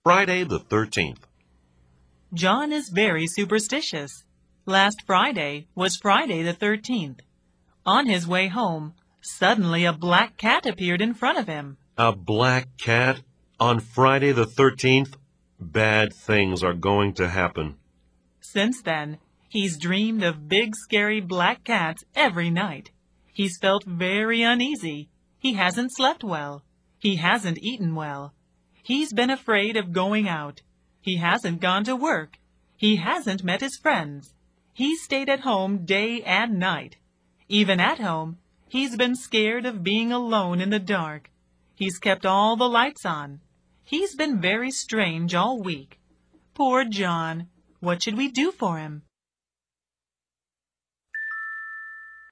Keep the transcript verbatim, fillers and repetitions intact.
Friday the thirteenth. John is very superstitious. Last Friday was Friday the thirteenth. On his way home, suddenly a black cat appeared in front of him. A black cat on Friday the thirteenth? Bad things are going to happen. Since then, he's dreamed of big scary black cats every night. He's felt very uneasy. He hasn't slept well. He hasn't eaten well. He's been afraid of going out. He hasn't gone to work. He hasn't met his friends. He's stayed at home day and night. Even at home, he's been scared of being alone in the dark. He's kept all the lights on. He's been very strange all week. Poor John. What should we do for him?